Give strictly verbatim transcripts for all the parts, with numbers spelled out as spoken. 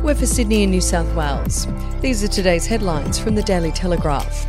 We're for Sydney and New South Wales. These are today's headlines from the Daily Telegraph.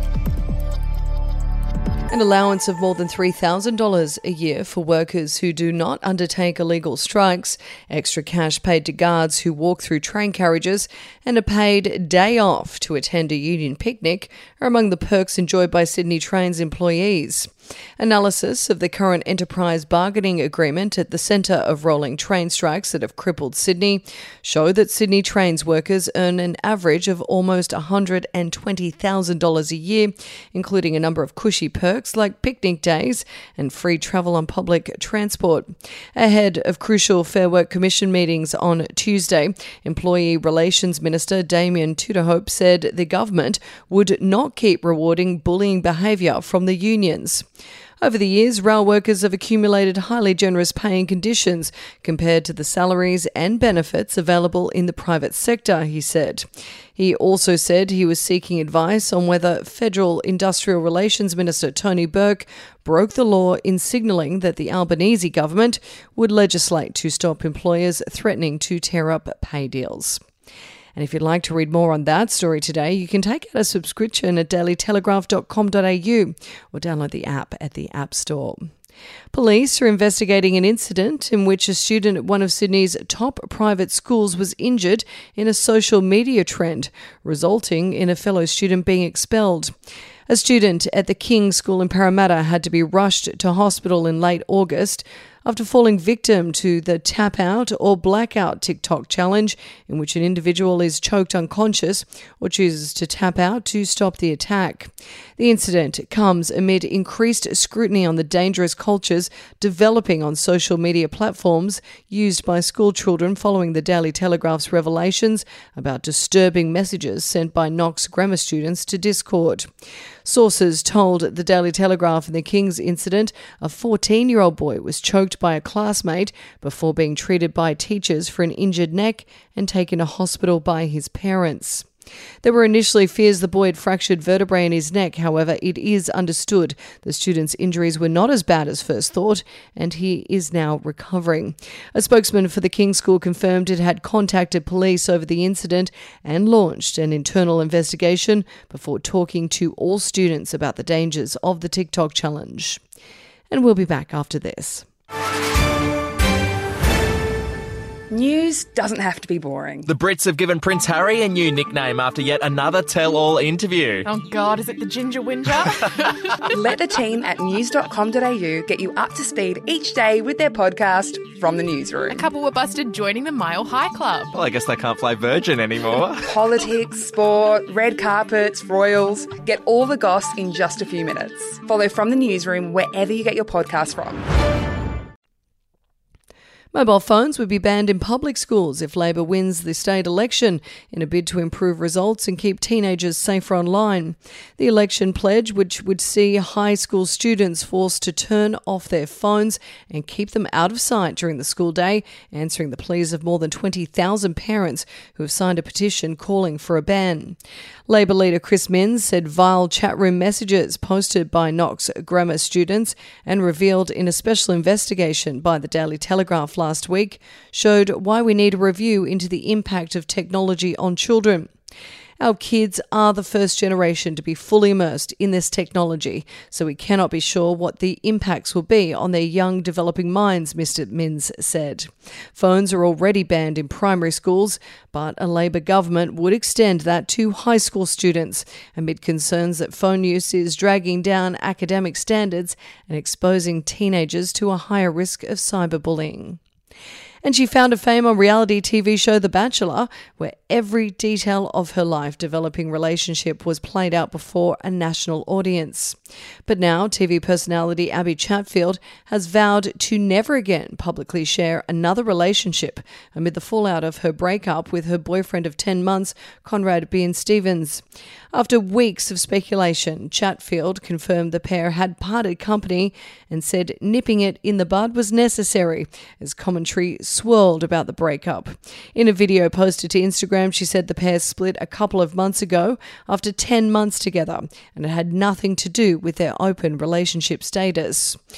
An allowance of more than three thousand dollars a year for workers who do not undertake illegal strikes, extra cash paid to guards who walk through train carriages, and a paid day off to attend a union picnic are among the perks enjoyed by Sydney Trains employees. Analysis of the current enterprise bargaining agreement at the centre of rolling train strikes that have crippled Sydney show that Sydney Trains workers earn an average of almost one hundred twenty thousand dollars a year, including a number of cushy perks like picnic days and free travel on public transport. Ahead of crucial Fair Work Commission meetings on Tuesday, Employee Relations Minister Damien Tudorhope said the government would not keep rewarding bullying behaviour from the unions. Over the years, rail workers have accumulated highly generous paying conditions compared to the salaries and benefits available in the private sector, he said. He also said he was seeking advice on whether Federal Industrial Relations Minister Tony Burke broke the law in signalling that the Albanese government would legislate to stop employers threatening to tear up pay deals. And if you'd like to read more on that story today, you can take out a subscription at daily telegraph dot com dot a u or download the app at the App Store. Police are investigating an incident in which a student at one of Sydney's top private schools was injured in a social media trend, resulting in a fellow student being expelled. A student at the King School in Parramatta had to be rushed to hospital in late August after falling victim to the tap out or blackout TikTok challenge, in which an individual is choked unconscious or chooses to tap out to stop the attack. The incident comes amid increased scrutiny on the dangerous cultures developing on social media platforms used by school children following the Daily Telegraph's revelations about disturbing messages sent by Knox grammar students to Discord. Sources told the Daily Telegraph in the King's incident, a fourteen-year-old boy was choked by a classmate before being treated by teachers for an injured neck and taken to hospital by his parents. There were initially fears the boy had fractured vertebrae in his neck. However, it is understood the student's injuries were not as bad as first thought, and he is now recovering. A spokesman for the King School confirmed it had contacted police over the incident and launched an internal investigation before talking to all students about the dangers of the TikTok challenge. And we'll be back after this. News doesn't have to be boring. The Brits have given Prince Harry a new nickname after yet another tell-all interview. Oh God, is it the Ginger Whinger? Let the team at news dot com dot a u get you up to speed each day with their podcast, From the Newsroom. A couple were busted joining the Mile High Club. Well, I guess they can't fly Virgin anymore. Politics, sport, red carpets, royals. Get all the goss in just a few minutes. Follow From the Newsroom wherever you get your podcast from. Mobile phones would be banned in public schools if Labor wins the state election in a bid to improve results and keep teenagers safer online. The election pledge, which would see high school students forced to turn off their phones and keep them out of sight during the school day, answering the pleas of more than twenty thousand parents who have signed a petition calling for a ban. Labor leader Chris Minns said vile chat room messages posted by Knox grammar students and revealed in a special investigation by the Daily Telegraph last week showed why we need a review into the impact of technology on children. Our kids are the first generation to be fully immersed in this technology, so we cannot be sure what the impacts will be on their young developing minds, Mister Minns said. Phones are already banned in primary schools, but a Labor government would extend that to high school students amid concerns that phone use is dragging down academic standards and exposing teenagers to a higher risk of cyberbullying. And she found a fame on reality T V show The Bachelor, where every detail of her life developing relationship was played out before a national audience. But now T V personality Abby Chatfield has vowed to never again publicly share another relationship amid the fallout of her breakup with her boyfriend of ten months, Conrad Bean Stevens. After weeks of speculation, Chatfield confirmed the pair had parted company and said nipping it in the bud was necessary as commentary swirled about the breakup. In a video posted to Instagram, she said the pair split a couple of months ago after ten months together, and it had nothing to do with their open relationship status.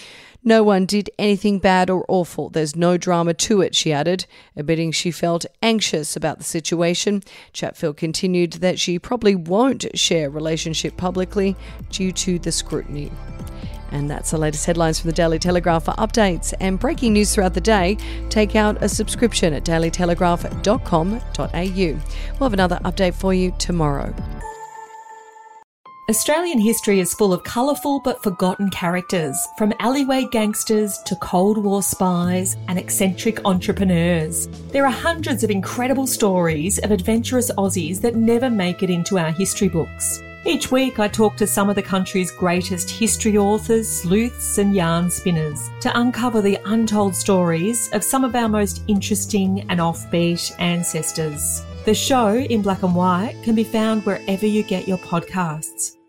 No one did anything bad or awful. There's no drama to it, she added, admitting she felt anxious about the situation. Chatfield continued that she probably won't share relationship publicly due to the scrutiny. And that's the latest headlines from the Daily Telegraph. For updates and breaking news throughout the day, take out a subscription at daily telegraph dot com dot a u. We'll have another update for you tomorrow. Australian history is full of colourful but forgotten characters, from alleyway gangsters to Cold War spies and eccentric entrepreneurs. There are hundreds of incredible stories of adventurous Aussies that never make it into our history books. Each week I talk to some of the country's greatest history authors, sleuths and yarn spinners to uncover the untold stories of some of our most interesting and offbeat ancestors. The show, In Black and White, can be found wherever you get your podcasts.